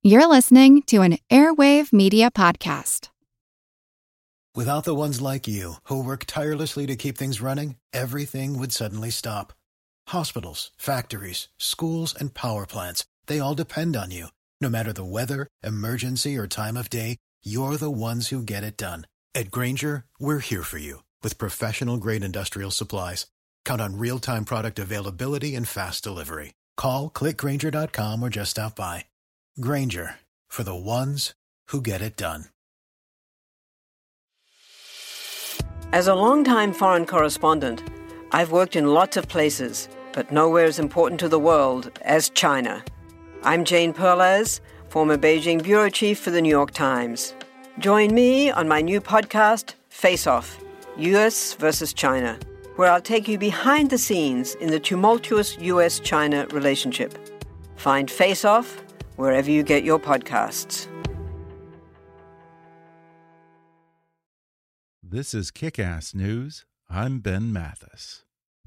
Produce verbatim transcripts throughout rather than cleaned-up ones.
You're listening to an Airwave Media Podcast. Without the ones like you, who work tirelessly to keep things running, everything would suddenly stop. Hospitals, factories, schools, and power plants, they all depend on you. No matter the weather, emergency, or time of day, you're the ones who get it done. At Grainger, we're here for you with professional-grade industrial supplies. Count on real-time product availability and fast delivery. Call, click Grainger dot com, or just stop by. Grainger, for the ones who get it done. As a longtime foreign correspondent, I've worked in lots of places, but nowhere as important to the world as China. I'm Jane Perlez, former Beijing bureau chief for the New York Times. Join me on my new podcast, Face Off, U S versus China, where I'll take you behind the scenes in the tumultuous U S China relationship. Find Face Off wherever you get your podcasts. This is Kick-Ass News. I'm Ben Mathis.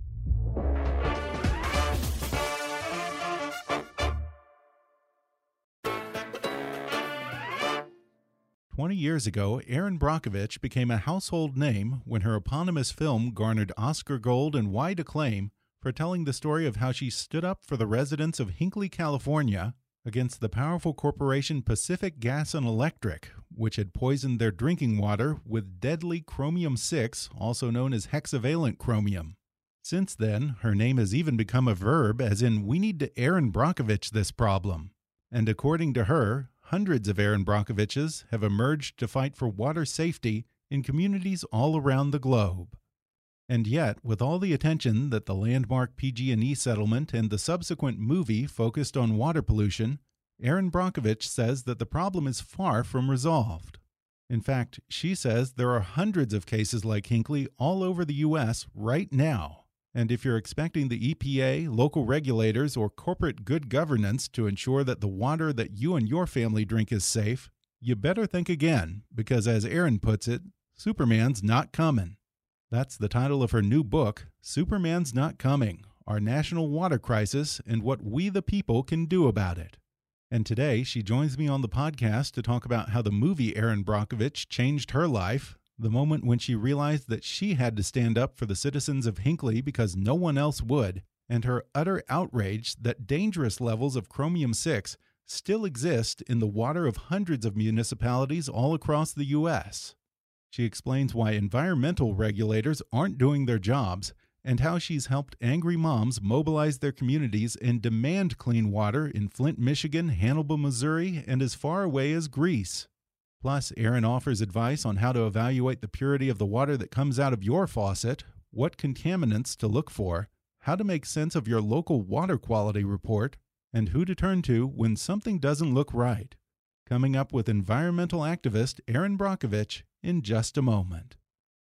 Twenty years ago, Erin Brockovich became a household name when her eponymous film garnered Oscar Gold and wide acclaim for telling the story of how she stood up for the residents of Hinckley, California, against the powerful corporation Pacific Gas and Electric, which had poisoned their drinking water with deadly chromium six, also known as hexavalent chromium. Since then, her name has even become a verb, as in, we need to Erin Brockovich this problem. And according to her, hundreds of Erin Brockoviches have emerged to fight for water safety in communities all around the globe. And yet, with all the attention that the landmark P G and E settlement and the subsequent movie focused on water pollution, Erin Brockovich says that the problem is far from resolved. In fact, she says there are hundreds of cases like Hinckley all over the U S right now. And if you're expecting the E P A, local regulators, or corporate good governance to ensure that the water that you and your family drink is safe, you better think again, because as Erin puts it, Superman's not coming. That's the title of her new book, Superman's Not Coming: Our National Water Crisis and What We the People Can Do About It. And today, she joins me on the podcast to talk about how the movie Erin Brockovich changed her life, the moment when she realized that she had to stand up for the citizens of Hinckley because no one else would, and her utter outrage that dangerous levels of chromium six still exist in the water of hundreds of municipalities all across the U S She explains why environmental regulators aren't doing their jobs and how she's helped angry moms mobilize their communities and demand clean water in Flint, Michigan, Hannibal, Missouri, and as far away as Greece. Plus, Erin offers advice on how to evaluate the purity of the water that comes out of your faucet, what contaminants to look for, how to make sense of your local water quality report, and who to turn to when something doesn't look right. Coming up with environmental activist Erin Brockovich in just a moment.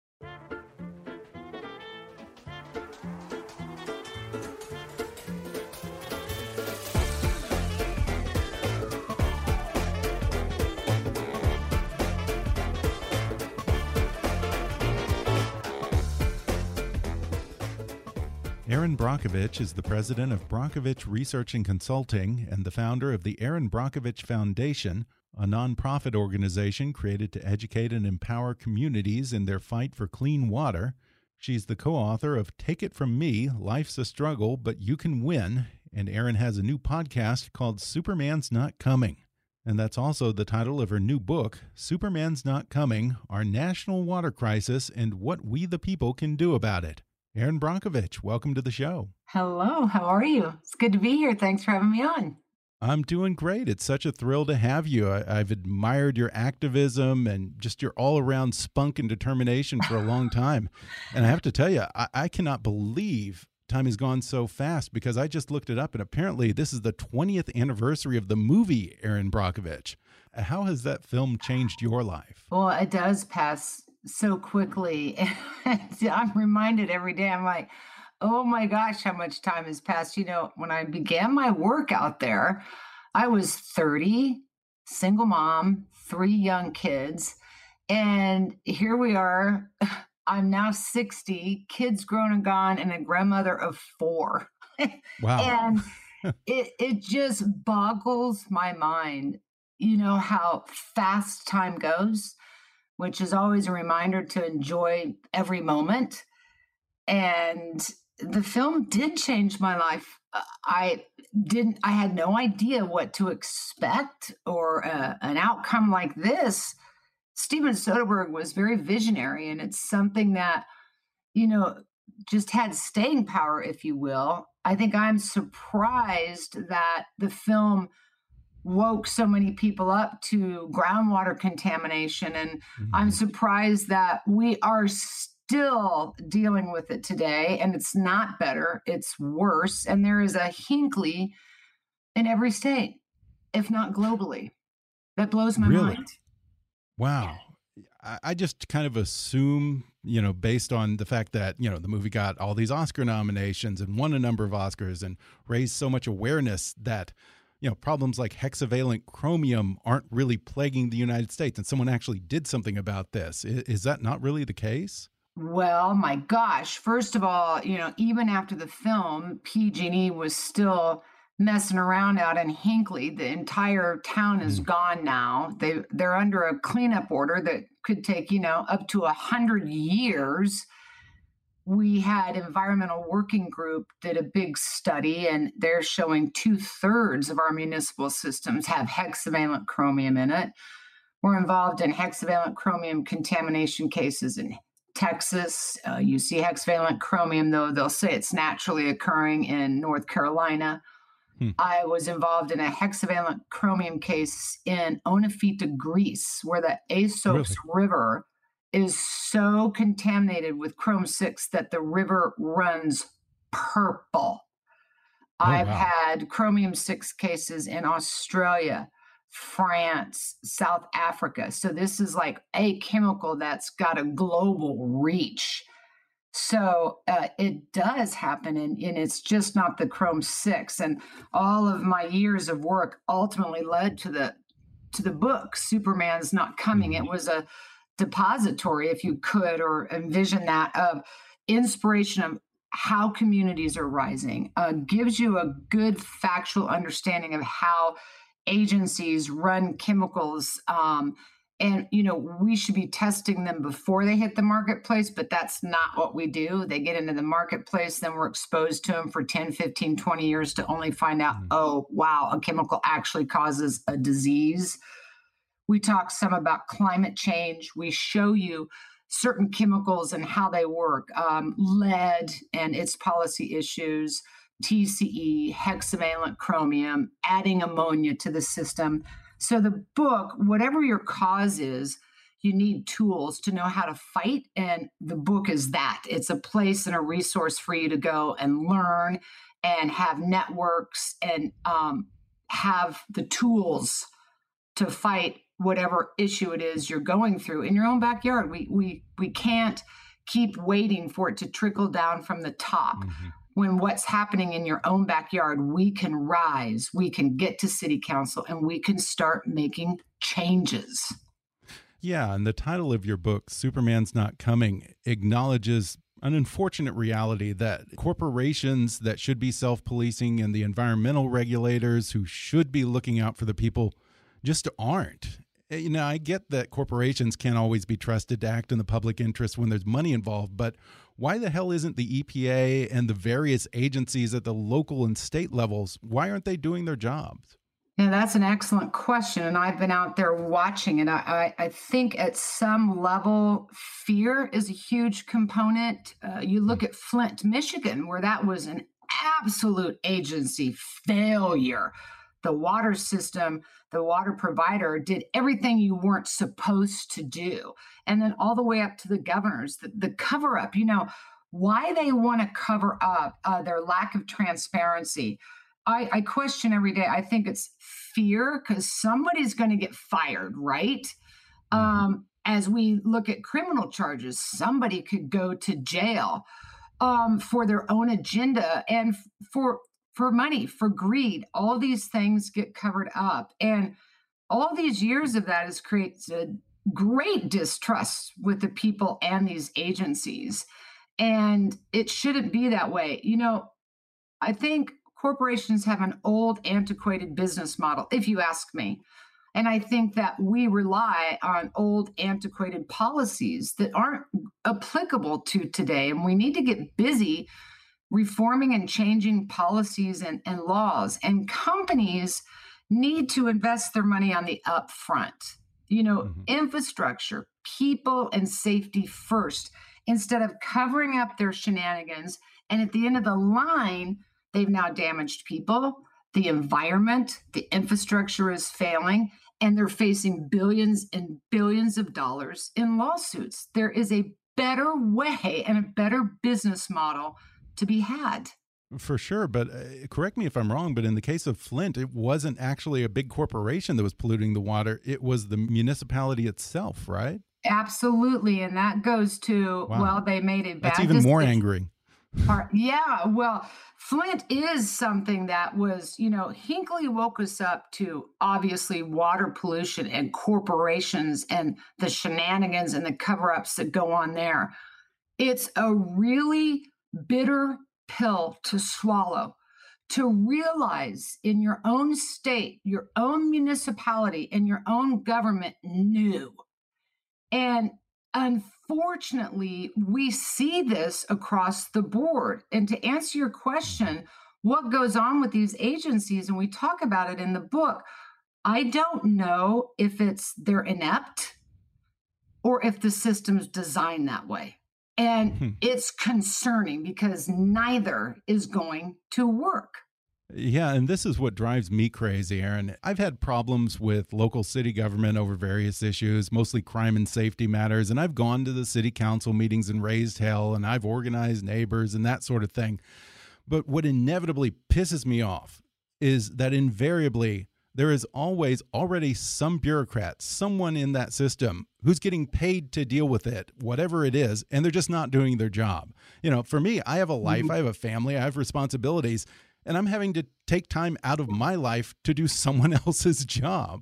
Erin Brockovich is the president of Brockovich Research and Consulting and the founder of the Erin Brockovich Foundation, a nonprofit organization created to educate and empower communities in their fight for clean water. She's the co-author of Take It From Me, Life's a Struggle, But You Can Win, and Erin has a new podcast called Superman's Not Coming. And that's also the title of her new book, Superman's Not Coming: Our National Water Crisis and What We the People Can Do About It. Erin Brockovich, welcome to the show. Hello, how are you? It's good to be here. Thanks for having me on. I'm doing great. It's such a thrill to have you. I, I've admired your activism and just your all-around spunk and determination for a long time. And I have to tell you, I, I cannot believe time has gone so fast, because I just looked it up, and apparently this is the twentieth anniversary of the movie Erin Brockovich. How has that film changed your life? Well, it does pass so quickly. I'm reminded every day, I'm like, oh my gosh, how much time has passed. You know, when I began my work out there, I was thirty, single mom, three young kids. And here we are. I'm now sixty, kids grown and gone, and a grandmother of four. Wow. And it, it just boggles my mind you know how fast time goes, which is always a reminder to enjoy every moment. And the film did change my life. Uh, I didn't, I had no idea what to expect or uh, an outcome like this. Steven Soderbergh was very visionary, and it's something that, you know, just had staying power, if you will. I think I'm surprised that the film woke so many people up to groundwater contamination. And Mhm. I'm surprised that we are still dealing with it today. And it's not better, it's worse. And there is a Hinckley in every state, if not globally. That blows my Really? mind. Wow. I I just kind of assume, you know, based on the fact that, you know, the movie got all these Oscar nominations and won a number of Oscars and raised so much awareness that, you know, problems like hexavalent chromium aren't really plaguing the United States, and someone actually did something about this. I- Is that not really the case? Well, my gosh. First of all, you know, even after the film, P G and E was still messing around out in Hinckley. The entire town is Mm. gone now. They they're under a cleanup order that could take, you know, up to a hundred years. We had Environmental Working Group did a big study, and they're showing two thirds of our municipal systems have hexavalent chromium in it. We're involved in hexavalent chromium contamination cases in Texas. Uh, you see hexavalent chromium, though they'll say it's naturally occurring in North Carolina. Hmm. I was involved in a hexavalent chromium case in Onafita, Greece, where the Asopus Really? River is so contaminated with chrome six that the river runs purple. Oh, I've wow. had chromium six cases in Australia, France, South Africa. So this is like a chemical that's got a global reach. So uh, it does happen, and, and it's just not the chrome six. And all of my years of work ultimately led to the to the book Superman's Not Coming. Mhm. It was a depository, if you could, or envision that, of inspiration of how communities are rising, uh, gives you a good factual understanding of how agencies run chemicals. Um, and, you know, we should be testing them before they hit the marketplace, but that's not what we do. They get into the marketplace, then we're exposed to them for ten, fifteen, twenty years to only find out, Mm. oh, wow, a chemical actually causes a disease. We talk some about climate change. We show you certain chemicals and how they work, um, lead and its policy issues, T C E, hexavalent chromium, adding ammonia to the system. So the book, whatever your cause is, you need tools to know how to fight. And the book is that. It's a place and a resource for you to go and learn and have networks and um, have the tools to fight whatever issue it is you're going through in your own backyard. We we we can't keep waiting for it to trickle down from the top. Mhm. When what's happening in your own backyard, we can rise, we can get to city council, and we can start making changes. Yeah, and the title of your book, Superman's Not Coming, acknowledges an unfortunate reality that corporations that should be self-policing and the environmental regulators who should be looking out for the people just aren't. Eh, You know, I get that corporations can't always be trusted to act in the public interest when there's money involved, but why the hell isn't the E P A and the various agencies at the local and state levels, why aren't they doing their jobs? Yeah, that's an excellent question. And I've been out there watching it. I, I, I think at some level, fear is a huge component. Uh, you look at Flint, Michigan, where that was an absolute agency failure. The water system, the water provider did everything you weren't supposed to do. And then all the way up to the governors, the, the cover up, you know, why they want to cover up uh, their lack of transparency. I, I question every day. I think it's fear because somebody's going to get fired, right? Mhm. Um, as we look at criminal charges, somebody could go to jail um, for their own agenda and f- for for money, for greed. All these things get covered up, and all these years of that has created great distrust with the people and these agencies. And it shouldn't be that way. You know, I think corporations have an old, antiquated business model, if you ask me. And I think that we rely on old, antiquated policies that aren't applicable to today. And we need to get busy reforming and changing policies and, and laws. And companies need to invest their money on the upfront. You know, mm-hmm. infrastructure, people, and safety first, instead of covering up their shenanigans. And at the end of the line, they've now damaged people, the environment, the infrastructure is failing, and they're facing billions and billions of dollars in lawsuits. There is a better way and a better business model to be had. For sure. But uh, correct me if I'm wrong, but in the case of Flint, it wasn't actually a big corporation that was polluting the water. It was the municipality itself, right? Absolutely. And that goes to, wow. well, they made a bad That's even more angering. Part. Yeah, well, Flint is something that was, you know, Hinckley woke us up to obviously water pollution and corporations and the shenanigans and the cover-ups that go on there. It's a really bitter pill to swallow, to realize in your own state, your own municipality, and your own government knew. And unfortunately, we see this across the board. And to answer your question, what goes on with these agencies, and we talk about it in the book, I don't know if it's they're inept or if the system's designed that way. And hmm. it's concerning because neither is going to work. Yeah, and this is what drives me crazy, Erin. I've had problems with local city government over various issues, mostly crime and safety matters, and I've gone to the city council meetings and raised hell, and I've organized neighbors and that sort of thing. But what inevitably pisses me off is that invariably there is always already some bureaucrat, someone in that system who's getting paid to deal with it, whatever it is, and they're just not doing their job. You know, for me, I have a life, mm-hmm. I have a family, I have responsibilities, and I'm having to take time out of my life to do someone else's job.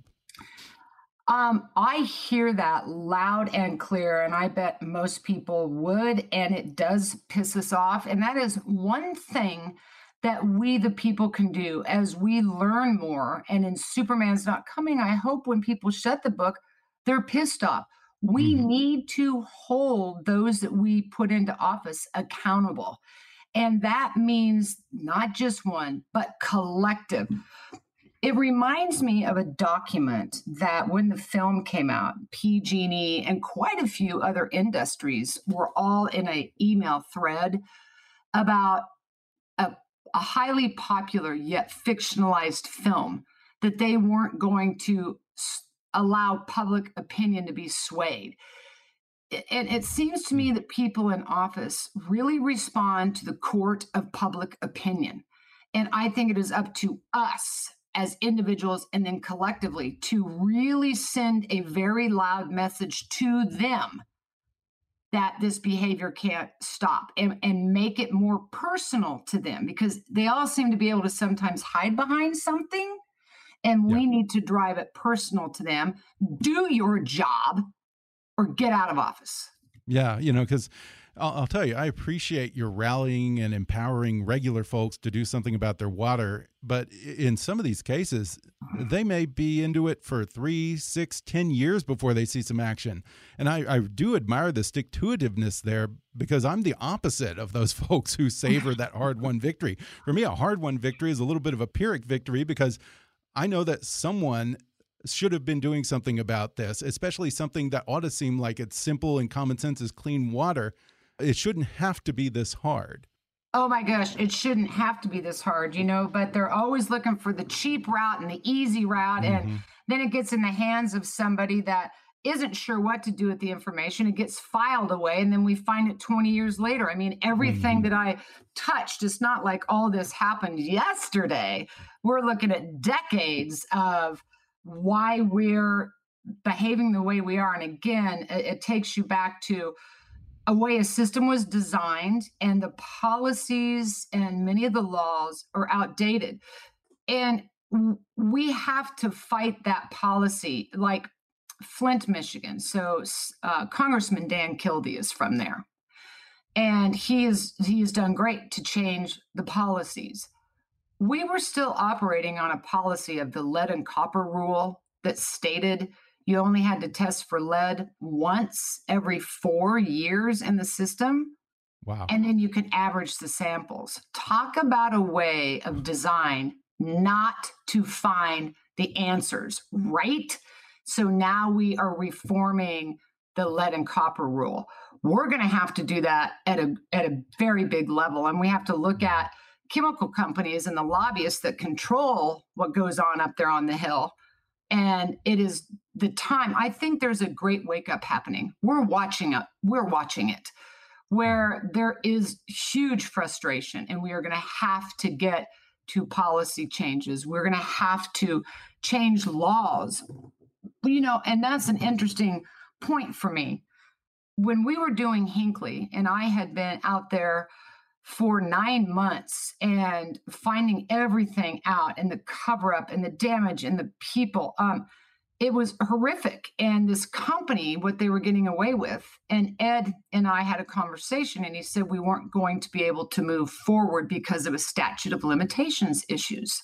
Um, I hear that loud and clear, and I bet most people would, and it does piss us off. And that is one thing that we, the people, can do as we learn more. And in Superman's Not Coming, I hope when people shut the book, they're pissed off. We mm-hmm. need to hold those that we put into office accountable. And that means not just one, but collective. It reminds me of a document that when the film came out, P G and E and quite a few other industries were all in an email thread about a, a highly popular yet fictionalized film that they weren't going to allow public opinion to be swayed. And it seems to me that people in office really respond to the court of public opinion. And I think it is up to us as individuals and then collectively to really send a very loud message to them that this behavior can't stop and, and make it more personal to them, because they all seem to be able to sometimes hide behind something. And we yeah. need to drive it personal to them. Do your job or get out of office. Yeah, you know, because I'll, I'll tell you, I appreciate your rallying and empowering regular folks to do something about their water. But in some of these cases, they may be into it for three, six, ten years before they see some action. And I, I do admire the stick-to-itiveness there, because I'm the opposite of those folks who savor that hard-won victory. For me, a hard-won victory is a little bit of a Pyrrhic victory, because I know that someone should have been doing something about this, especially something that ought to seem like it's simple and common sense as clean water. It shouldn't have to be this hard. Oh my gosh, it shouldn't have to be this hard, you know, but they're always looking for the cheap route and the easy route. Mm-hmm. And then it gets in the hands of somebody that isn't sure what to do with the information. It gets filed away, and then we find it twenty years later. I mean, everything mm-hmm. that I touched, it's not like all this happened yesterday. We're looking at decades of why we're behaving the way we are. And again, it, it takes you back to a way a system was designed, and the policies and many of the laws are outdated. And we have to fight that policy, like Flint, Michigan. So uh, Congressman Dan Kildee is from there. And he is he has done great to change the policies. We were still operating on a policy of the lead and copper rule that stated you only had to test for lead once every four years in the system. Wow. And then you can average the samples. Talk about a way of design not to find the answers, right? So now we are reforming the lead and copper rule. We're going to have to do that at a at a very big level. And we have to look at chemical companies and the lobbyists that control what goes on up there on the Hill. And it is the time. I think there's a great wake up happening. We're watching it. We're watching it, where there is huge frustration, and we are going to have to get to policy changes. We're going to have to change laws, you know, and that's an interesting point for me. When we were doing Hinckley, and I had been out there for nine months and finding everything out, and the cover up and the damage and the people, um, it was horrific. And this company, what they were getting away with, and Ed and I had a conversation, and he said we weren't going to be able to move forward because of a statute of limitations issues.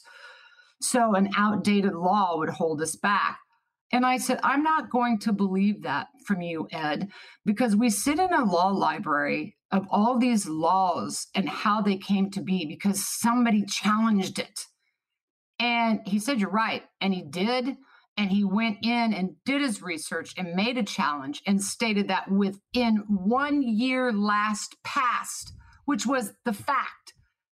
So an outdated law would hold us back. And I said, I'm not going to believe that from you, Ed, because we sit in a law library of all these laws and how they came to be because somebody challenged it. And he said, you're right. And he did. And he went in and did his research and made a challenge and stated that within one year last past, which was the fact,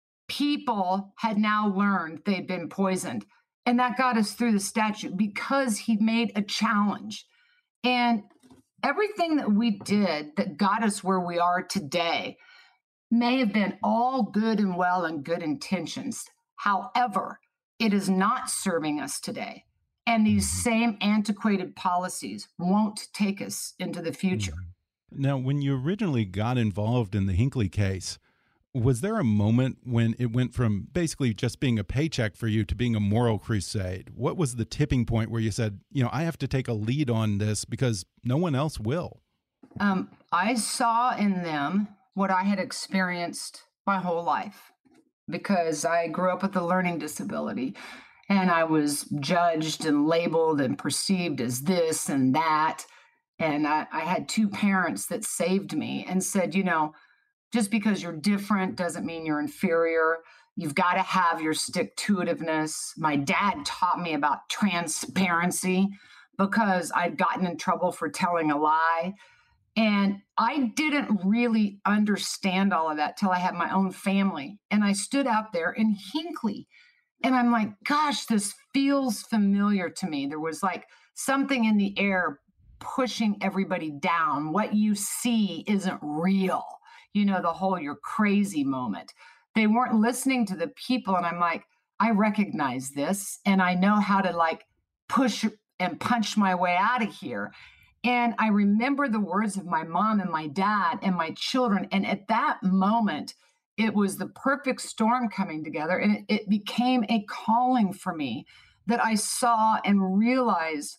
people had now learned they'd been poisoned. And that got us through the statute because he made a challenge. And everything that we did that got us where we are today may have been all good and well and good intentions. However, it is not serving us today. And these same antiquated policies won't take us into the future. Now, when you originally got involved in the Hinckley case, was there a moment when it went from basically just being a paycheck for you to being a moral crusade? What was the tipping point where you said, you know, I have to take a lead on this because no one else will? Um, I saw in them what I had experienced my whole life because I grew up with a learning disability. And I was judged and labeled and perceived as this and that. And I, I had two parents that saved me and said, you know, just because you're different doesn't mean you're inferior. You've got to have your stick-to-itiveness. My dad taught me about transparency because I'd gotten in trouble for telling a lie. And I didn't really understand all of that till I had my own family. And I stood out there in Hinckley. And I'm like, gosh, this feels familiar to me. There was like something in the air pushing everybody down. What you see isn't real. You know, the whole you're crazy moment. They weren't listening to the people. And I'm like, I recognize this. And I know how to like push and punch my way out of here. And I remember the words of my mom and my dad and my children. And at that moment, it was the perfect storm coming together, and it, it became a calling for me that I saw and realized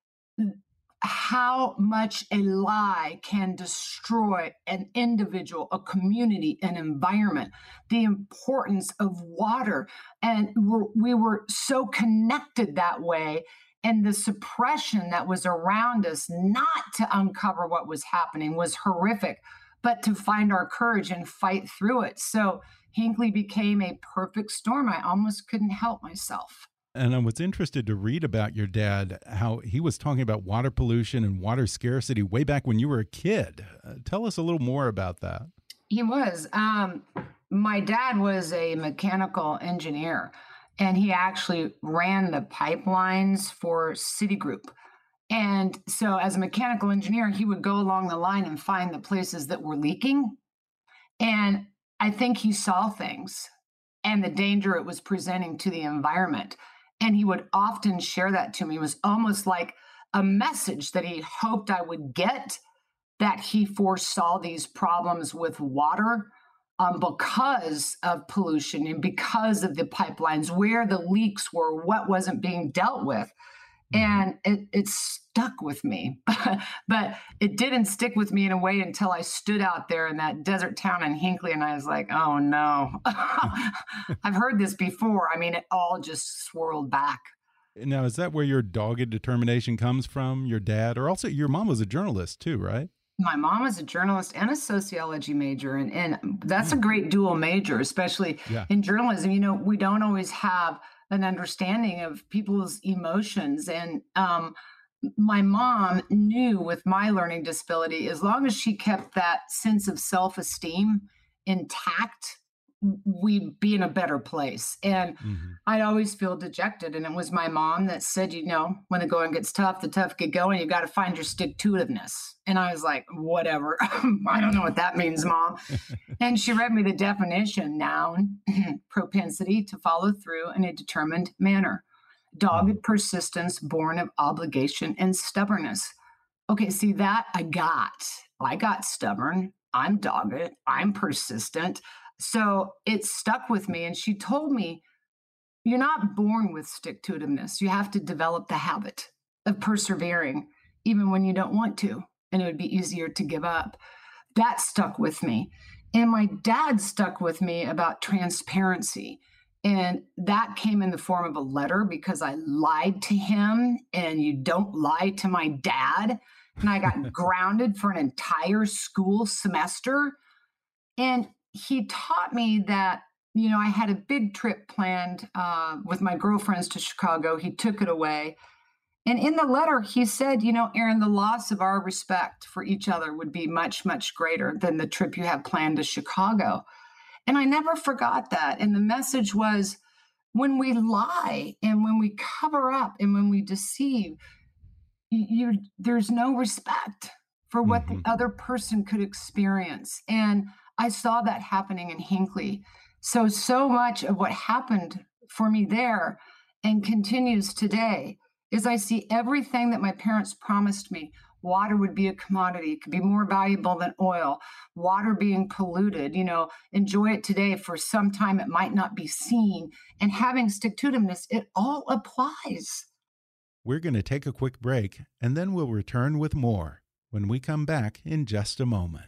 how much a lie can destroy an individual, a community, an environment, the importance of water. And we're, we were so connected that way. And the suppression that was around us, not to uncover what was happening, was horrific, but to find our courage and fight through it. So Hinckley became a perfect storm. I almost couldn't help myself. And I was interested to read about your dad, how he was talking about water pollution and water scarcity way back when you were a kid. Uh, tell us a little more about that. He was. Um, my dad was a mechanical engineer, and he actually ran the pipelines for Citigroup. And so as a mechanical engineer, he would go along the line and find the places that were leaking. And I think he saw things and the danger it was presenting to the environment. And he would often share that to me. It was almost like a message that he hoped I would get, that he foresaw these problems with water um, because of pollution and because of the pipelines, where the leaks were, what wasn't being dealt with. And it, it stuck with me, but it didn't stick with me in a way until I stood out there in that desert town in Hinckley. And I was like, oh no, I've heard this before. I mean, it all just swirled back. Now, is that where your dogged determination comes from, your dad? Or also, your mom was a journalist too, right? My mom is a journalist and a sociology major, and, and that's a great dual major, especially Yeah. in journalism. You know, we don't always have an understanding of people's emotions. And um, my mom knew with my learning disability, as long as she kept that sense of self-esteem intact, we'd be in a better place. And Mhm. I'd always feel dejected. And it was my mom that said, you know, when the going gets tough, the tough get going. You got to find your stick-to-itiveness. And I was like, whatever. I don't know what that means, Mom. And she read me the definition: noun, propensity to follow through in a determined manner, dogged persistence born of obligation and stubbornness. Okay, see, that I got. I got stubborn. I'm dogged. I'm persistent. So it stuck with me. And she told me, you're not born with stick-to-itiveness. You have to develop the habit of persevering, even when you don't want to, and it would be easier to give up. That stuck with me. And my dad stuck with me about transparency. And that came in the form of a letter because I lied to him, and you don't lie to my dad. And I got grounded for an entire school semester. And he taught me that, you know, I had a big trip planned uh, with my girlfriends to Chicago. He took it away. And in the letter, he said, you know, Erin, the loss of our respect for each other would be much, much greater than the trip you have planned to Chicago. And I never forgot that. And the message was, when we lie and when we cover up and when we deceive, you, you there's no respect for what Mhm. the other person could experience. And I saw that happening in Hinckley. So, so much of what happened for me there and continues today is I see everything that my parents promised me. Water would be a commodity, could be more valuable than oil. Water being polluted, you know, enjoy it today. For some time, it might not be seen. And having stick-to-itiveness, it all applies. We're going to take a quick break, and then we'll return with more when we come back in just a moment.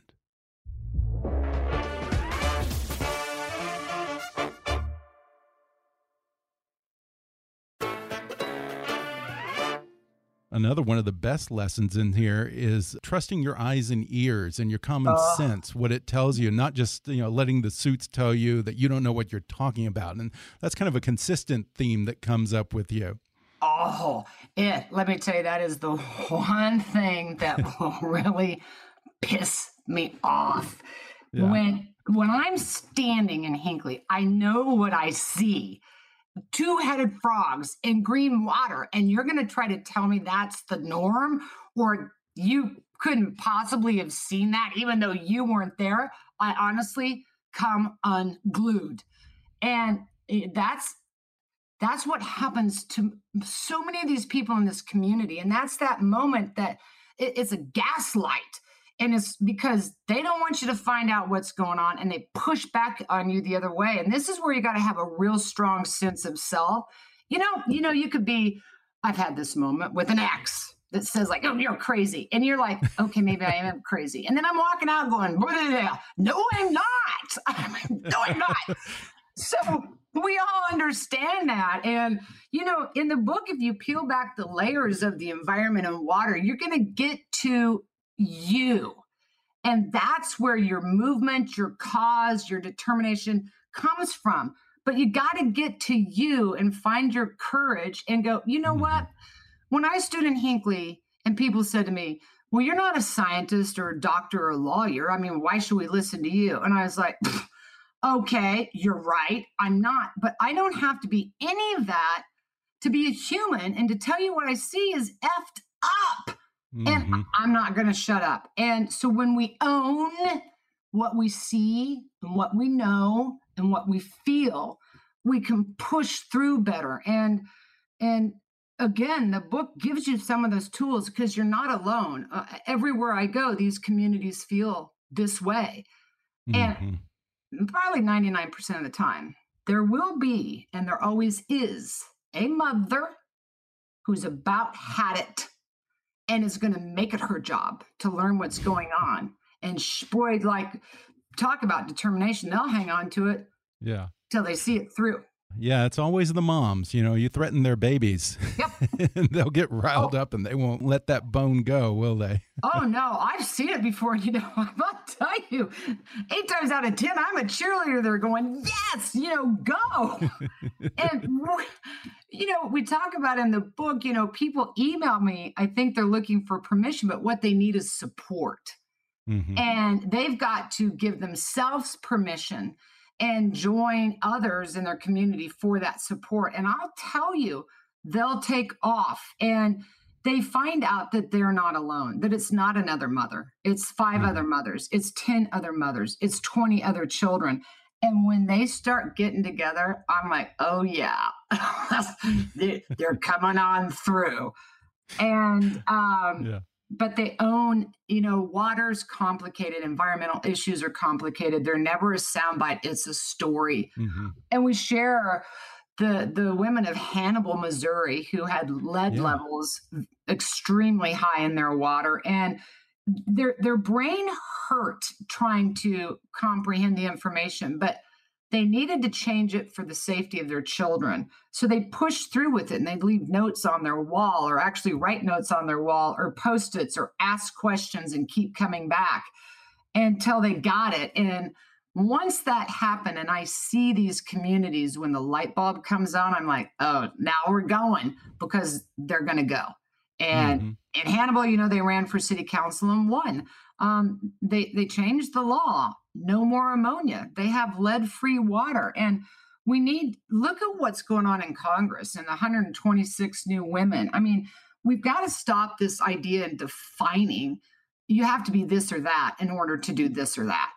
Another one of the best lessons in here is trusting your eyes and ears and your common Uh, sense, what it tells you, not just, you know, letting the suits tell you that you don't know what you're talking about. And that's kind of a consistent theme that comes up with you. Oh, it, let me tell you, that is the one thing that will really piss me off. Yeah. When when I'm standing in Hinckley, I know what I see. Two-headed frogs in green water, and you're going to try to tell me that's the norm, or you couldn't possibly have seen that even though you weren't there. I honestly come unglued. And eh, that's that's what happens to so many of these people in this community. And that's that moment that it, it's a gaslight. And it's because they don't want you to find out what's going on, and they push back on you the other way. And this is where you got to have a real strong sense of self. You know, you know, you could be, I've had this moment with an ex that says like, oh, you're crazy. And you're like, okay, maybe I am crazy. And then I'm walking out going, blah, blah, blah. No, I'm not. No, I'm not. So we all understand that. And, you know, in the book, if you peel back the layers of the environment and water, you're going to get to you. And that's where your movement, your cause, your determination comes from. But you got to get to you and find your courage and go, you know Mhm. what? When I stood in Hinckley and people said to me, well, you're not a scientist or a doctor or a lawyer. I mean, why should we listen to you? And I was like, okay, you're right. I'm not. But I don't have to be any of that to be a human. And to tell you what I see is effed up. And Mhm. I'm not going to shut up. And so when we own what we see and what we know and what we feel, we can push through better. And and again, the book gives you some of those tools because you're not alone. Uh, everywhere I go, these communities feel this way. Mhm. And probably ninety-nine percent of the time, there will be, and there always is, a mother who's about had it and is going to make it her job to learn what's going on. And sh- boy, like, talk about determination. They'll hang on to it Yeah. till they see it through. Yeah, it's always the moms. You know, you threaten their babies, Yep. and they'll get riled Oh, up, and they won't let that bone go, will they? oh no, I've seen it before. You know, I'll tell you, eight times out of ten, I'm a cheerleader. They're going, yes, you know, go. And, w- you know, we talk about in the book, you know, people email me. I think they're looking for permission, but what they need is support. Hmm. And they've got to give themselves permission and join others in their community for that support. And I'll tell you, they'll take off and they find out that they're not alone, that it's not another mother. It's five Hmm. other mothers, it's ten other mothers, it's twenty other children. And when they start getting together, I'm like, oh, yeah, they- they're coming on through. And um, Yeah. but they own, you know, water's complicated, environmental issues are complicated. They're never a soundbite, it's a story. Hmm. And we share the the women of Hannibal, Missouri, who had lead Yeah. levels extremely high in their water. And their their brain hurt trying to comprehend the information, but they needed to change it for the safety of their children. So they pushed through with it and they'd leave notes on their wall or actually write notes on their wall or post-its or ask questions and keep coming back until they got it. And once that happened, and I see these communities when the light bulb comes on, I'm like, oh, now we're going because they're going to go. And Hmm. in Hannibal, you know, they ran for city council and won. Um, they they changed the law. No more ammonia. They have lead-free water, and we need look at what's going on in Congress and one hundred twenty-six new women. I mean, we've got to stop this idea in defining. You have to be this or that in order to do this or that.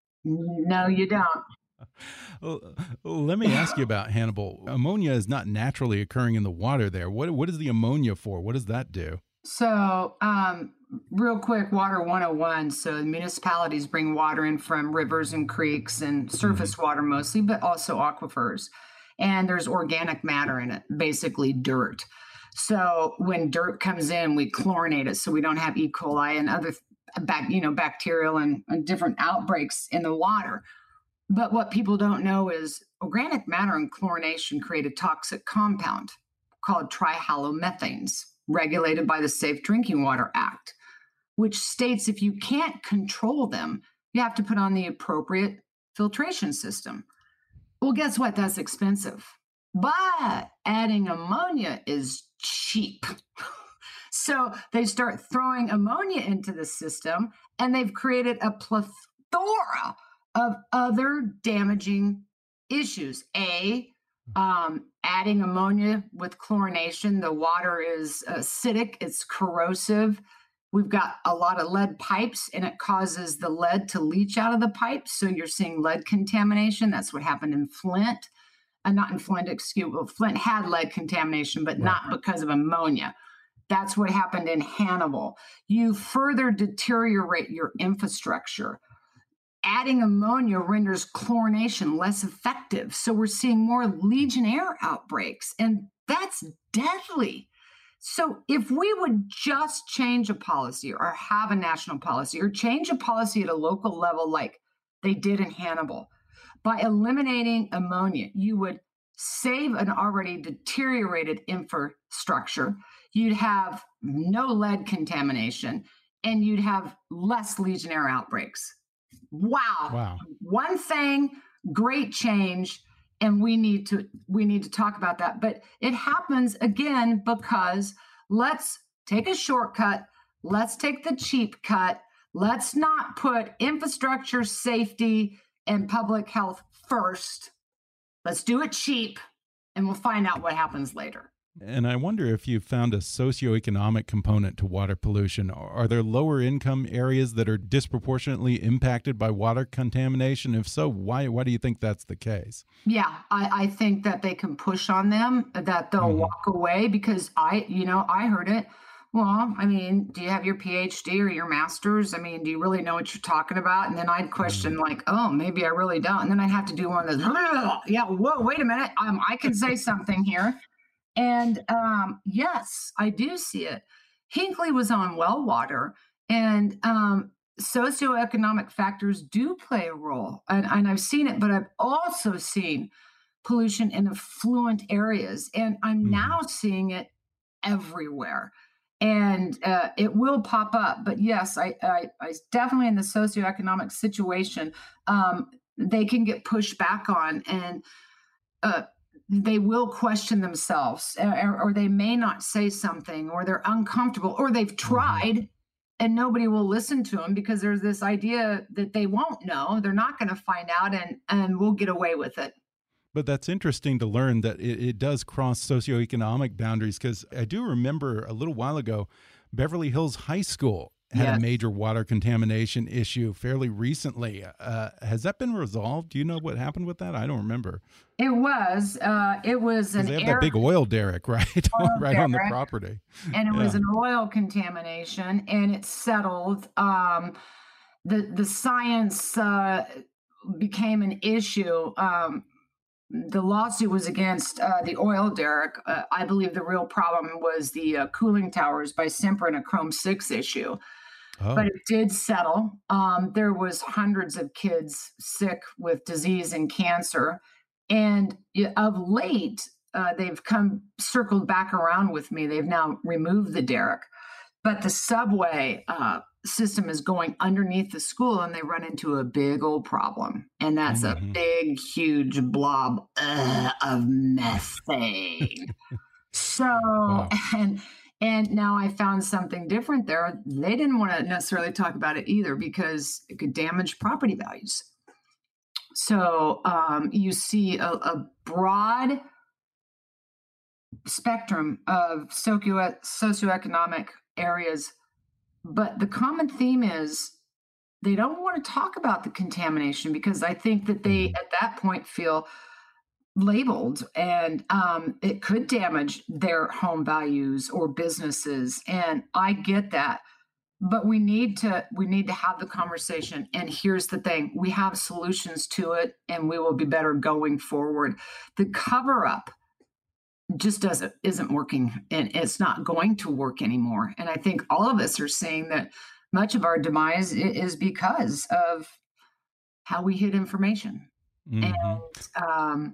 No, you don't. Well, let me ask you about Hannibal. Ammonia is not naturally occurring in the water there. What what is the ammonia for? What does that do? So, um, real quick, Water one oh one. So, the municipalities bring water in from rivers and creeks and surface water mostly, but also aquifers. And there's organic matter in it, basically dirt. So, when dirt comes in, we chlorinate it so we don't have E. coli and other bac- you know, bacterial and, and different outbreaks in the water. But what people don't know is organic matter and chlorination create a toxic compound called trihalomethanes, regulated by the Safe Drinking Water Act, which states if you can't control them, you have to put on the appropriate filtration system. Well, guess what? That's expensive. But adding ammonia is cheap. So they start throwing ammonia into the system, and they've created a plethora of other damaging issues. A, um, adding ammonia with chlorination, the water is acidic, it's corrosive. We've got a lot of lead pipes, and it causes the lead to leach out of the pipes. So you're seeing lead contamination. That's what happened in Flint. Uh, not in Flint, excuse me. Flint had lead contamination, but not because of ammonia. That's what happened in Hannibal. You further deteriorate your infrastructure. Adding ammonia renders chlorination less effective. So we're seeing more Legionnaire outbreaks, and that's deadly. So if we would just change a policy or have a national policy or change a policy at a local level like they did in Hannibal, by eliminating ammonia, you would save an already deteriorated infrastructure. You'd have no lead contamination, and you'd have less Legionnaire outbreaks. Wow. Wow. One thing, great change. And we need to we need to talk about that. But it happens again because let's take a shortcut. Let's take the cheap cut. Let's not put infrastructure, safety, and public health first. Let's do it cheap, and we'll find out what happens later. And I wonder if you've found a socioeconomic component to water pollution. Are there lower income areas that are disproportionately impacted by water contamination? If so, why why do you think that's the case? Yeah, I, I think that they can push on them, that they'll Mhm. walk away because I, you know, I heard it. Well, I mean, do you have your P H D or your master's? I mean, do you really know what you're talking about? And then I'd question like, oh, maybe I really don't. And then I'd have to do one of those, yeah, whoa, wait a minute. Um, I can say something here. And um, yes, I do see it. Hinckley was on well water, and um, socioeconomic factors do play a role. And, and I've seen it, but I've also seen pollution in affluent areas. And I'm Hmm. now seeing it everywhere. And uh, it will pop up. But yes, I, I, I definitely in the socioeconomic situation, um, they can get pushed back on, and uh, they will question themselves, or, or they may not say something, or they're uncomfortable, or they've tried and nobody will listen to them because there's this idea that they won't know, they're not going to find out, and and we'll get away with it. But that's interesting to learn that it, it does cross socioeconomic boundaries, because I do remember a little while ago, Beverly Hills High School had Yes. a major water contamination issue fairly recently. Uh, has that been resolved? Do you know what happened with that? I don't remember. It was uh, it was 'Cause an they have air that big oil derrick, right? Oil right on the derrick. property. and it was Yeah. an oil contamination, and it settled. Um, the the science uh, became an issue. Um, the lawsuit was against uh, the oil derrick. Uh, I believe the real problem was the uh, cooling towers by Sempra and a Chrome six issue. But Oh. it did settle. Um, there was hundreds of kids sick with disease and cancer. And y- of late, uh, they've come circled back around with me. They've now removed the derrick. But the subway uh, system is going underneath the school, and they run into a big old problem. And that's a Mhm. big, huge blob uh, of methane. So, Wow. and and now I found something different there. They didn't want to necessarily talk about it either because it could damage property values. So um, you see a, a broad spectrum of socio- socioeconomic areas, but the common theme is they don't want to talk about the contamination because I think that they, Mhm. at that point, feel labeled, and um, it could damage their home values or businesses. And I get that, but we need to we need to have the conversation. And here's the thing: we have solutions to it, and we will be better going forward. The cover up just doesn't isn't working, and it's not going to work anymore. And I think all of us are saying that much of our demise i- is because of how we hid information. And Mhm. um,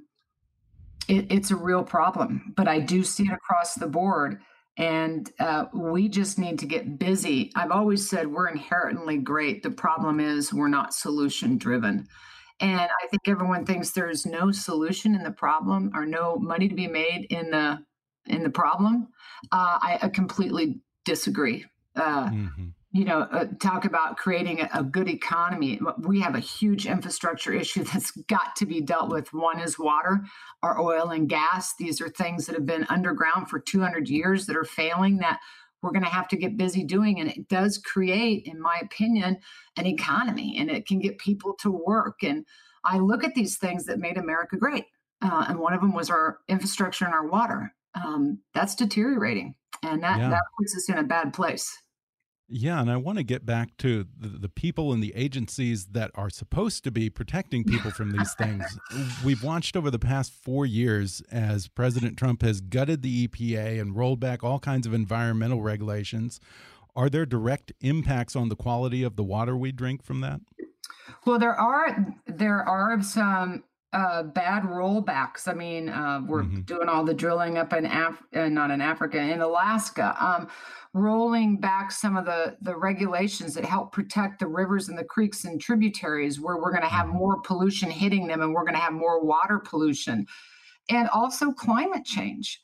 it, it's a real problem, but I do see it across the board. And uh, we just need to get busy. I've always said we're inherently great. The problem is we're not solution driven. And I think everyone thinks there's no solution in the problem or no money to be made in the in the problem. Uh, I, I completely disagree. Uh, Mhm. you know, uh, talk about creating a, a good economy. We have a huge infrastructure issue that's got to be dealt with. One is water, or oil and gas. These are things that have been underground for two hundred years that are failing, that we're going to have to get busy doing. And it does create, in my opinion, an economy, and it can get people to work. And I look at these things that made America great. Uh, and one of them was our infrastructure and our water. Um, that's deteriorating. And that, Yeah. that puts us in a bad place. Yeah, and I want to get back to the, the people and the agencies that are supposed to be protecting people from these things. We've watched over the past four years as President Trump has gutted the E P A and rolled back all kinds of environmental regulations. Are there direct impacts on the quality of the water we drink from that? Well, there are there are some uh, bad rollbacks. I mean, uh, we're Mhm. doing all the drilling up in Af- uh, not in Africa, in Alaska, um, rolling back some of the the regulations that help protect the rivers and the creeks and tributaries, where we're going to have Mhm. more pollution hitting them, and we're going to have more water pollution, and also climate change.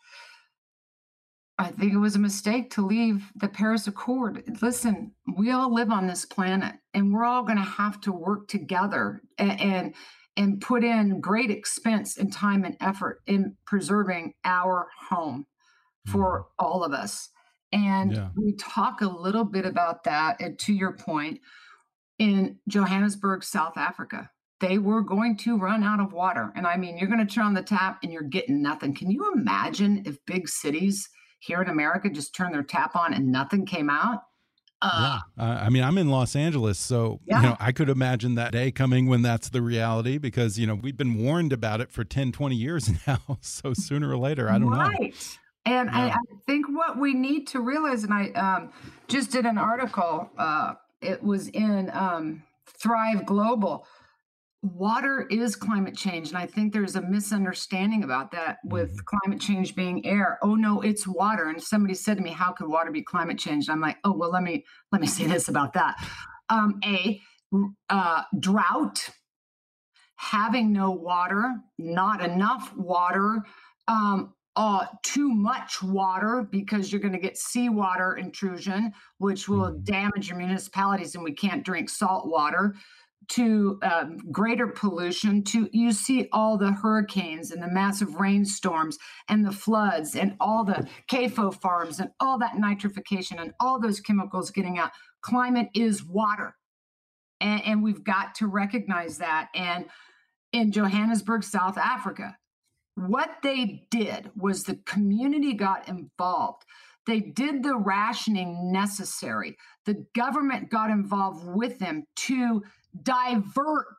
I think it was a mistake to leave the Paris Accord. Listen, we all live on this planet, and we're all going to have to work together and, and and put in great expense and time and effort in preserving our home for all of us. And Yeah. we talk a little bit about that. And to your point, in Johannesburg, South Africa, they were going to run out of water. And I mean, you're going to turn on the tap and you're getting nothing. Can you imagine if big cities here in America just turned their tap on and nothing came out? Uh, Yeah. Uh, I mean, I'm in Los Angeles, so, you Yeah. know, I could imagine that day coming when that's the reality, because, you know, we've been warned about it for ten, twenty years now. So sooner or later, I don't know. Right. And I, Yeah. I think what we need to realize, and I um, just did an article, uh, it was in um, Thrive Global. water is climate change. And I think there's a misunderstanding about that with Mm-hmm. climate change being air. Oh no, it's water. And somebody said to me, how could water be climate change? And I'm like, oh, well, let me, let me say this about that. Um, a uh, drought, having no water, not enough water, um, uh, too much water because you're going to get seawater intrusion, which will Mhm. damage your municipalities and we can't drink salt water, to um, greater pollution, to you see all the hurricanes and the massive rainstorms and the floods and all the C A F O farms and all that nitrification and all those chemicals getting out. Climate is water. And, and we've got to recognize that. And in Johannesburg, South Africa, what they did was the community got involved. They did the rationing necessary. The government got involved with them to divert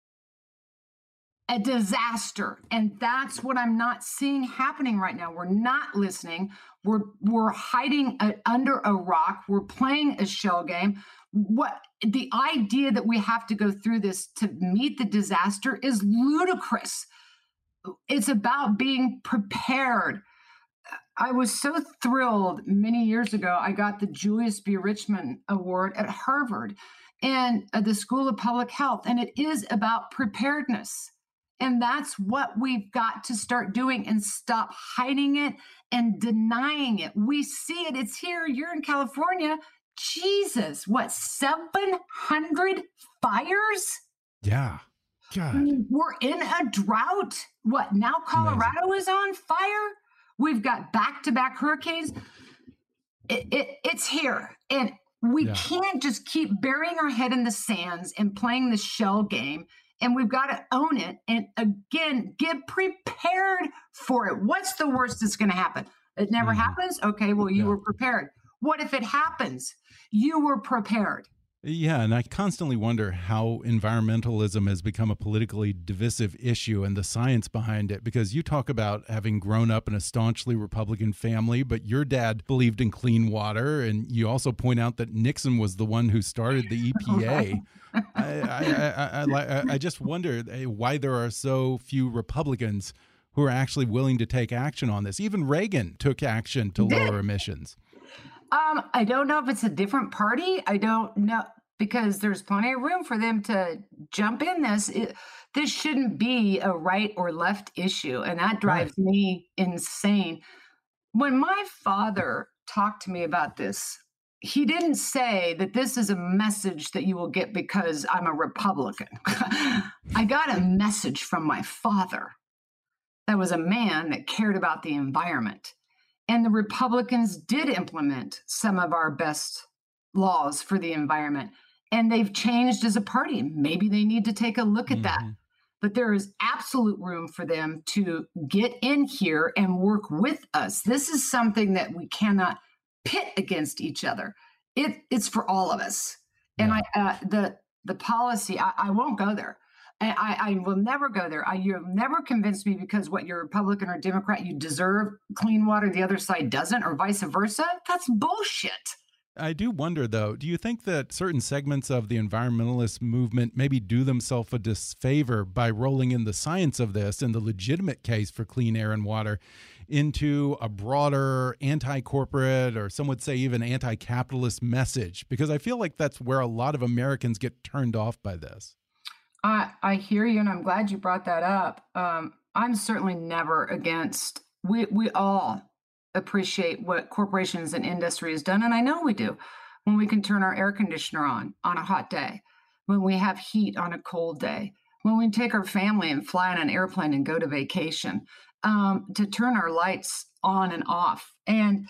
a disaster. And that's what I'm not seeing happening right now. We're not listening. We're we're hiding a, under a rock. We're playing a shell game. What the idea that we have to go through this to meet the disaster is ludicrous. It's about being prepared. I was so thrilled many years ago. I got the Julius B. Richmond Award at Harvard and uh, the School of Public Health. And it is about preparedness. And that's what we've got to start doing and stop hiding it and denying it. We see it. It's here. You're in California. Jesus, what, seven hundred fires? Yeah. God. We're in a drought. What, now Colorado Amazing. Is on fire? We've got back-to-back hurricanes. It, it, it's here. And we yeah. can't just keep burying our head in the sands and playing the shell game. And we've got to own it. And again, get prepared for it. What's the worst that's going to happen? It never mm-hmm. happens? Okay, well, you yeah. were prepared. What if it happens? You were prepared. Yeah, and I constantly wonder how environmentalism has become a politically divisive issue and the science behind it, because you talk about having grown up in a staunchly Republican family, but your dad believed in clean water, and you also point out that Nixon was the one who started the E P A. I, I, I, I, I just wonder why there are so few Republicans who are actually willing to take action on this. Even Reagan took action to lower emissions. Um, I don't know if it's a different party. I don't know, because there's plenty of room for them to jump in this. It, this shouldn't be a right or left issue, and that drives right. me insane. When my father talked to me about this, he didn't say that this is a message that you will get because I'm a Republican. I got a message from my father that was a man that cared about the environment. And the Republicans did implement some of our best laws for the environment, and they've changed as a party. Maybe they need to take a look at mm-hmm. that. But there is absolute room for them to get in here and work with us. This is something that we cannot pit against each other. It, it's for all of us. Yeah. And I, uh, the the policy, I, I won't go there. I, I will never go there. I, you've never convinced me because what you're Republican or Democrat, you deserve clean water, the other side doesn't, or vice versa. That's bullshit. I do wonder, though, do you think that certain segments of the environmentalist movement maybe do themselves a disfavor by rolling in the science of this and the legitimate case for clean air and water into a broader anti-corporate, or some would say even anti-capitalist message? Because I feel like that's where a lot of Americans get turned off by this. I, I hear you, and I'm glad you brought that up. Um, I'm certainly never against, we, we all appreciate what corporations and industry has done, and I know we do, when we can turn our air conditioner on on a hot day, when we have heat on a cold day, when we take our family and fly on an airplane and go to vacation, um, to turn our lights on and off. And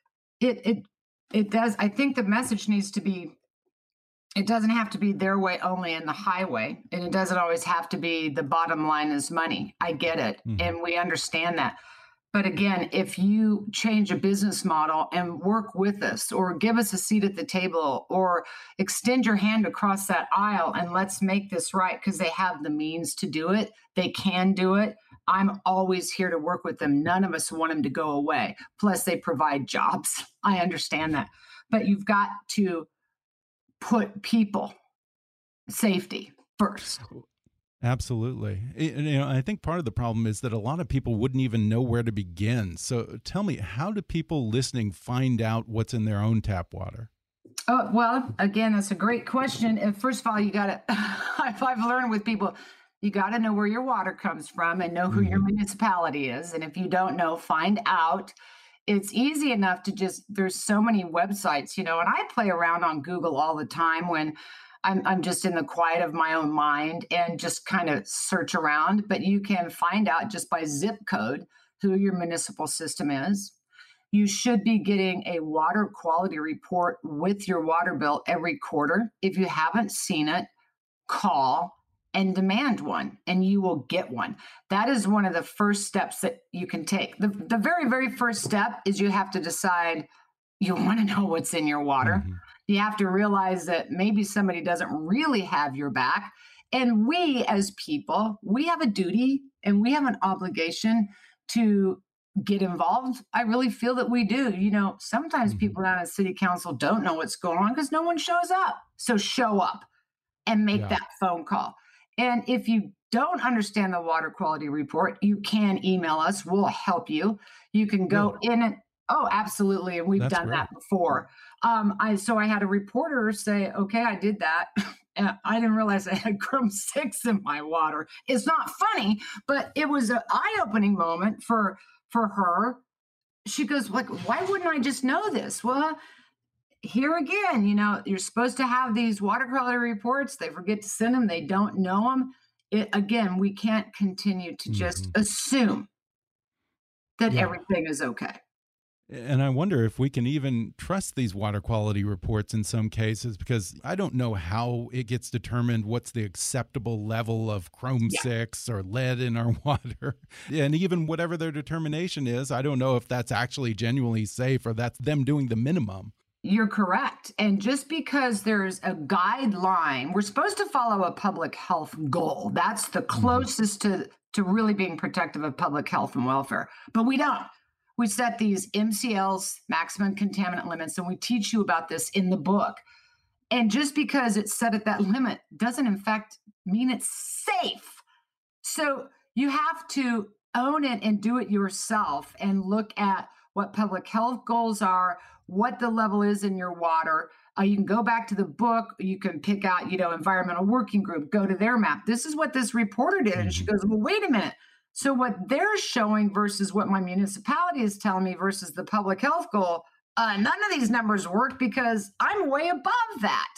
it it it does, I think the message needs to be, it doesn't have to be their way only in the highway. And it doesn't always have to be the bottom line is money. I get it. Mm-hmm. And we understand that. But again, if you change a business model and work with us, or give us a seat at the table, or extend your hand across that aisle and let's make this right, because they have the means to do it. They can do it. I'm always here to work with them. None of us want them to go away. Plus, they provide jobs. I understand that. But you've got to put people safety first. Absolutely. Y- You know, I think part of the problem is that a lot of people wouldn't even know where to begin. So tell me, how do people listening find out what's in their own tap water? Oh, well, again, that's a great question. And first of all, you got to, I've I've learned with people, you got to know where your water comes from and know who your Hmm. municipality is. And if you don't know, find out. It's easy enough to just, there's so many websites, you know, and I play around on Google all the time when I'm, I'm just in the quiet of my own mind and just kind of search around. But you can find out just by zip code who your municipal system is. You should be getting a water quality report with your water bill every quarter. If you haven't seen it, call and demand one, and you will get one. That is one of the first steps that you can take. The, the very, very first step is you have to decide you want to know what's in your water. Hmm. You have to realize that maybe somebody doesn't really have your back. And we, as people, we have a duty and we have an obligation to get involved. I really feel that we do. You know, sometimes Hmm. people down at city council don't know what's going on because no one shows up. So show up and make Yeah. that phone call. And if you don't understand the water quality report, you can email us. We'll help you. You can go Really? in and, oh, absolutely. And we've That's done that great. before. Um, I so I had a reporter say, okay, I did that. And I didn't realize I had Chrome six in my water. It's not funny, but it was an eye-opening moment for for her. She goes, like, why wouldn't I just know this? Well, here again, you know, you're supposed to have these water quality reports. They forget to send them. They don't know them. It, again, we can't continue to just Hmm. assume that Yeah. everything is okay. And I wonder if we can even trust these water quality reports in some cases, because I don't know how it gets determined what's the acceptable level of chrome Yeah, six or lead in our water. And even whatever their determination is, I don't know if that's actually genuinely safe or that's them doing the minimum. you're correct. And just because there's a guideline, we're supposed to follow a public health goal. That's the Hmm. closest to, to really being protective of public health and welfare. But we don't. We set these M C Ls, maximum contaminant limits, and we teach you about this in the book. And just because it's set at that limit doesn't, in fact, mean it's safe. So you have to own it and do it yourself and look at what public health goals are, what the level is in your water. Uh, you can go back to the book. You can pick out, you know, environmental working group, go to their map. This is what this reporter did. And she Hmm. goes, well, wait a minute. So what they're showing versus what my municipality is telling me versus the public health goal, uh, none of these numbers work because I'm way above that.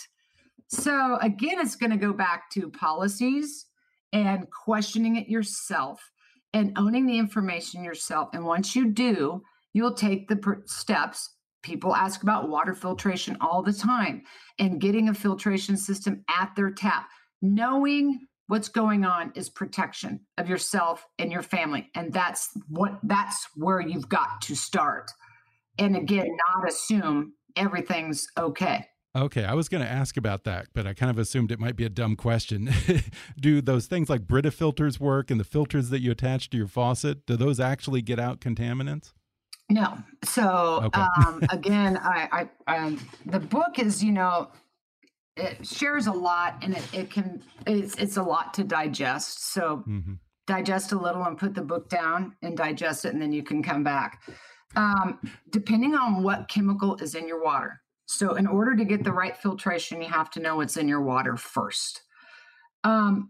So again, it's going to go back to policies and questioning it yourself and owning the information yourself. And once you do, you'll take the pr- steps. People ask about water filtration all the time and getting a filtration system at their tap. Knowing what's going on is protection of yourself and your family. And that's what that's where you've got to start. And again, not assume everything's okay. Okay, I was going to ask about that, but I kind of assumed it might be a dumb question. Do those things like Brita filters work, and the filters that you attach to your faucet, do those actually get out contaminants? No. So Okay. um, again, I, I um, the book is, you know, it shares a lot, and it, it can it's it's a lot to digest. So Hmm. digest a little and put the book down and digest it, and then you can come back. Um, depending on what chemical is in your water. So in order to get the right filtration, you have to know what's in your water first. Um,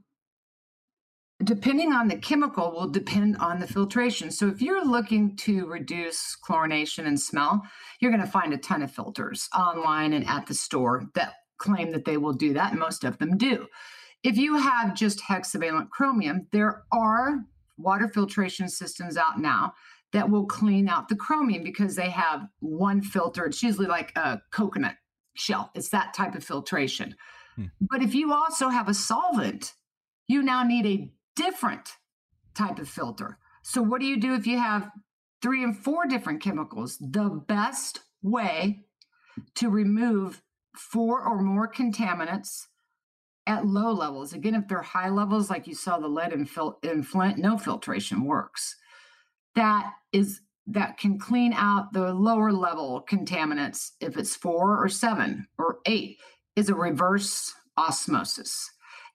depending on the chemical will depend on the filtration. So if you're looking to reduce chlorination and smell, you're going to find a ton of filters online and at the store that claim that they will do that. And most of them do. If you have just hexavalent chromium, there are water filtration systems out now that will clean out the chromium because they have one filter. It's usually like a coconut shell. It's that type of filtration. Hmm. But if you also have a solvent, you now need a different type of filter. So what do you do if you have three and four different chemicals? The best way to remove four or more contaminants at low levels, again, if they're high levels, like you saw the lead in, fil- in Flint, no filtration works. That is that can clean out the lower level contaminants. If it's four or seven or eight, is a reverse osmosis.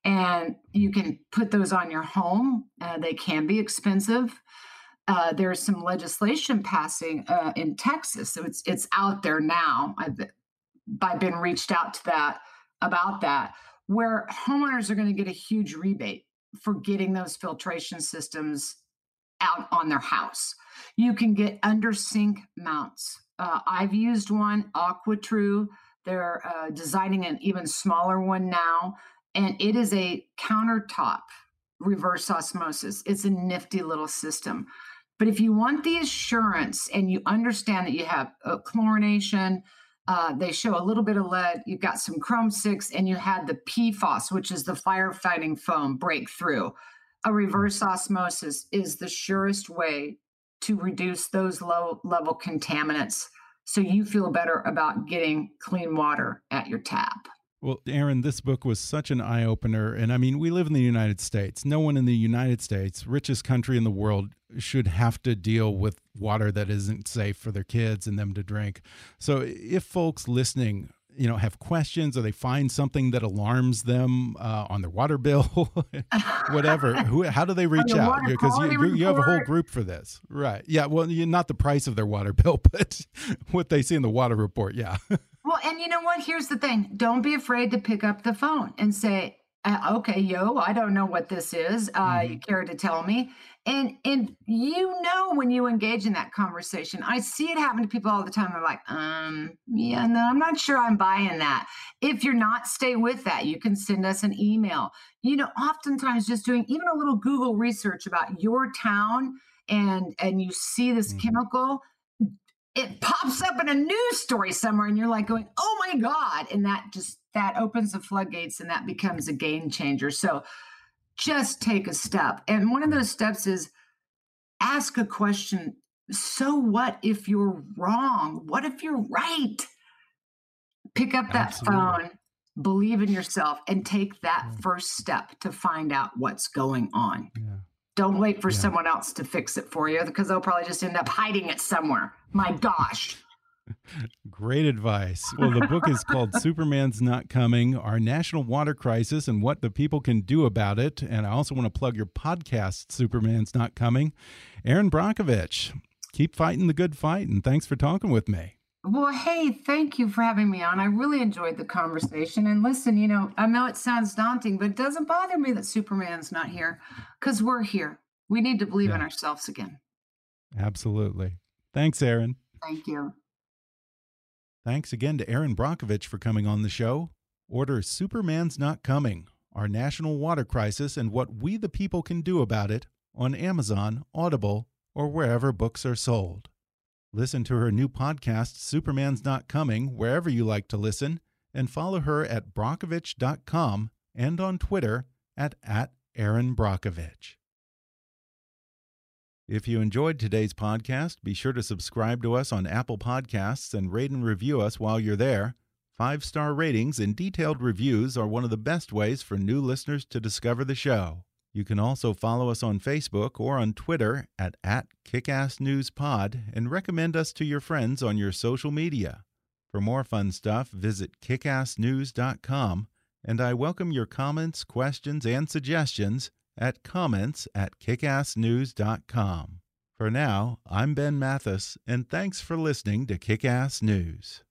And you can put those on your home. Uh, they can be expensive. Uh, there's some legislation passing uh, in Texas, so it's it's out there now. I've, I've been reached out to that about that, where homeowners are going to get a huge rebate for getting those filtration systems out on their house. You can get under sink mounts. Uh, I've used one, AquaTrue. They're uh, designing an even smaller one now, and it is a countertop reverse osmosis. It's a nifty little system. But if you want the assurance and you understand that you have uh, chlorination, uh, they show a little bit of lead, you've got some chrome six, and you had the P F O S, which is the firefighting foam breakthrough. A reverse osmosis is the surest way to reduce those low level contaminants so you feel better about getting clean water at your tap. Well, Erin, this book was such an eye-opener. And I mean, we live in the United States. No one in the United States, richest country in the world, should have to deal with water that isn't safe for their kids and them to drink. So if folks listening, you know, have questions or they find something that alarms them uh, on their water bill, whatever, who, how do they reach out? Because you, you, you have a whole group for this. Right. Yeah. Well, not the price of their water bill, but what they see in the water report. Yeah. Well, and you know what? Here's the thing. Don't be afraid to pick up the phone and say, uh, okay, yo, I don't know what this is. Uh, mm-hmm. You care to tell me? And and you know when you engage in that conversation, I see it happen to people all the time. They're like, um, yeah, no, I'm not sure I'm buying that. If you're not, stay with that. You can send us an email. You know, oftentimes just doing even a little Google research about your town and, and you see this mm-hmm. chemical, it pops up in a news story somewhere and you're like going, oh my God. And that just, that opens the floodgates and that becomes a game changer. So just take a step. And one of those steps is ask a question. So what if you're wrong? What if you're right? Pick up that Absolutely. phone, believe in yourself, and take that yeah. first step to find out what's going on. Yeah. Don't wait for yeah. someone else to fix it for you because they'll probably just end up hiding it somewhere. My gosh. Great advice. Well, the book is called Superman's Not Coming, Our National Water Crisis and What the People Can Do About It. And I also want to plug your podcast, Superman's Not Coming. Erin Brockovich, keep fighting the good fight, and thanks for talking with me. Well, hey, thank you for having me on. I really enjoyed the conversation. And listen, you know, I know it sounds daunting, but it doesn't bother me that Superman's not here because we're here. We need to believe yeah. in ourselves again. Absolutely. Thanks, Erin. Thank you. Thanks again to Erin Brockovich for coming on the show. Order Superman's Not Coming, Our National Water Crisis and What We the People Can Do About It on Amazon, Audible, or wherever books are sold. Listen to her new podcast, Superman's Not Coming, wherever you like to listen, and follow her at Brockovich dot com and on Twitter at, at Erin Brockovich. If you enjoyed today's podcast, be sure to subscribe to us on Apple Podcasts and rate and review us while you're there. Five-star ratings and detailed reviews are one of the best ways for new listeners to discover the show. You can also follow us on Facebook or on Twitter at, at KickassNewsPod and recommend us to your friends on your social media. For more fun stuff, visit kick ass news dot com, and I welcome your comments, questions, and suggestions at comments at kick ass news dot com. For now, I'm Ben Mathis, and thanks for listening to Kick-Ass News.